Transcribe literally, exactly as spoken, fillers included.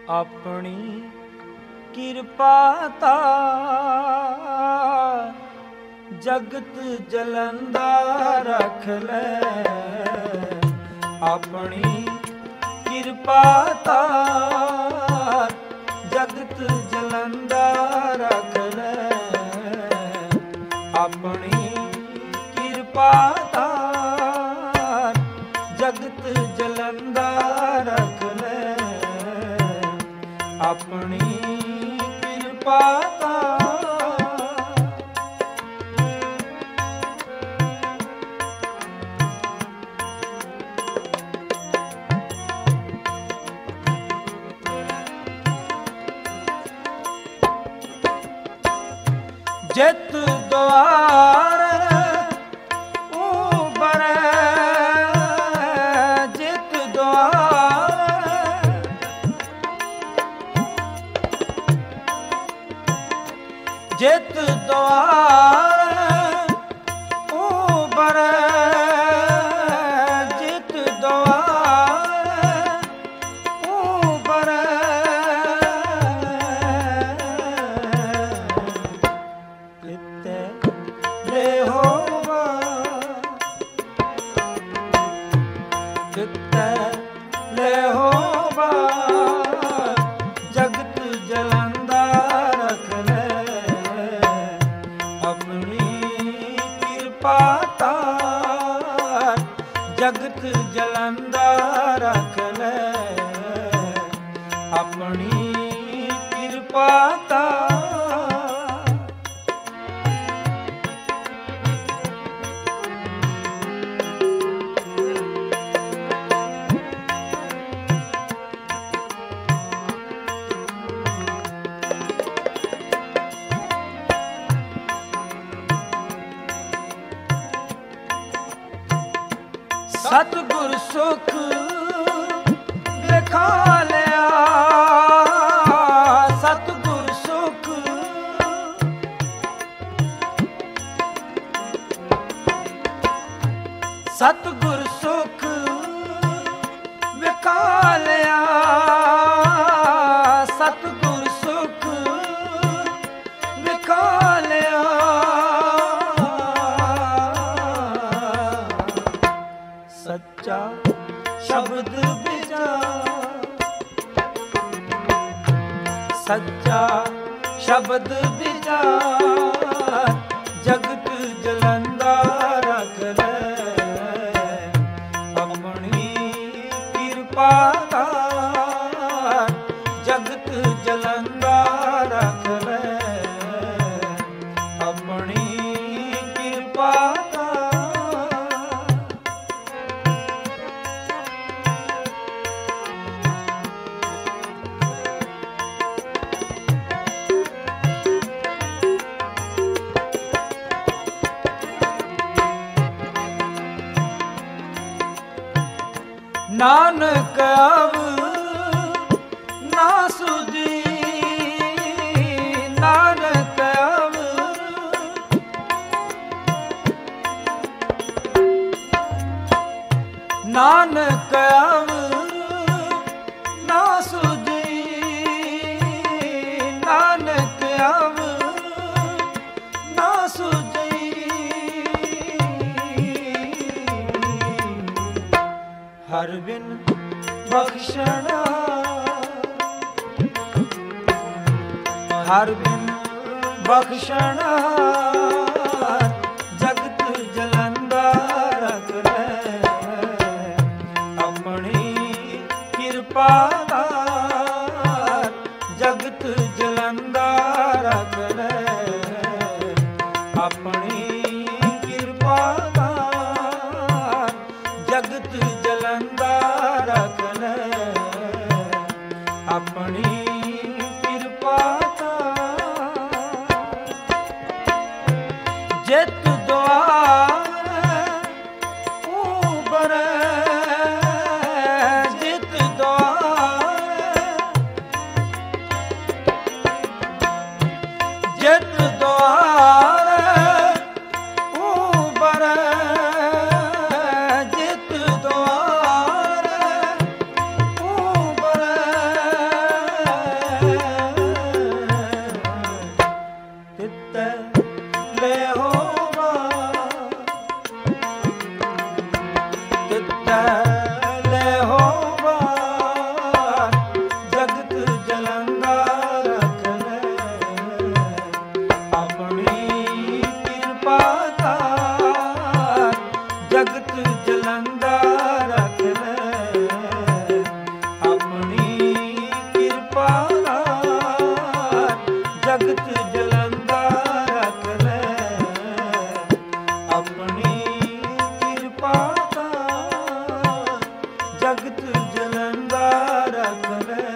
ਆਪਣੀ ਕਿਰਪਾ ਤਾਰ ਜਗਤ ਜਲੰਦਾ ਰੱਖ ਲੈ। ਆਪਣੀ ਕਿਰਪਾ ਤਾਰ ਜਗਤ ਜਲੰਦਾ ਰੱਖ ਲੈ। ਆਪਣੀ ਕਿਰਪਾ ਤਾਰ ਜਗਤ ਜਲੰਦਾ ਰੱਖ ਲੈ। ਆਪਣੀ ਕਿਰਪਾ ਤਾਰ ਜਿਤ ਦੁਆਰ ਉਬਰੈ। ਜਿਤ ਦੁਆਰ ਜਿਤ ਦੁਆਰ ਉਬਰੈ। ਜਿਤ ਦੁਆਰ ਉਬਰੈ। ਤਿਤੈ ਲੈਹੋਵਾ ਜਗਤ ਜਲੰਦਾ ਰੱਖ ਲੈ। ਆਪਣੀ ਕਿਰਪਾ ਤਾਰ ਜਗਤ ਜਲੰਦਾ ਰੱਖ ਲੈ। ਆਪਣੀ ਕਿਰਪਾ ਤਾਰ ਸਤਿਗੁਰ ਸੁਖ ਲਿਖਾ ਲਿਆ। ਸਤਿਗੁਰ ਸੁਖ ਸਤਿਗੁਰ ਸੁਖ ਵਿਖਾ ਲਿਆ। ਸਤਿਗੁਰ ਸੁਖ ਵਿਖਾ ਲਿਆ। ਸੱਚਾ ਸ਼ਬਦ ਵਿਚਾਰ। ਸੱਚਾ ਸ਼ਬਦ ਵਿਚਾਰ ਜਗਤ ਜਲੰਦਾ ਰੱਖ ਲੈ। ਆਪਣੀ ਕਿਰਪਾ ਤਾਰ ਜਗਤ ਜਲੰਦਾ ਰੱਖ ਲੈ। ਆਪਣੀ ਕਿਰਪਾ ਨਾਨਕ ਅਵ ਨਾ ਸੁਝੀ। ਨਾਨਕ ਅਵ ਨਾਨਕ ਅਵ ਨਾ ਸੁਝੀ। ਨਾਨਕ ਅਵ ਨਾ ਸੁਝੀ। ਹਰ ਬਿਨ ਬਖਸ਼ਣਾ। ਹਰ ਬਿਨ ਬਖਸ਼ਣਾ ਜਗਤ ਜਲੰਦਾ ਰੱਖ ਲੈ। ਆਪਣੀ ਕਿਰਪਾ ਤਾਰ ਜਗਤ ਜਲੰਦਾ ਰੱਖ ਲੈ। ਆਪਣੀ ਕਿਰਪਾ ਤਾਰ ਜਗਤ ਜਲੰਦਾ ਰੱਖ ਲੈ। ਆਪਣੀ ਕਿਰਪਾ ਤਾਰ ਜਿਤ ਦੁਆਰ ਉਬਰੈ। ਜਿਤ ਦੁਆਰ ਜਿਤ ਦੁਆਰ ਉਬਰੈ। ਜਿਤ ਦੁਆਰ ਉਬਰੈ। ਜਲੰਦਾ ਰਖ ਲੈ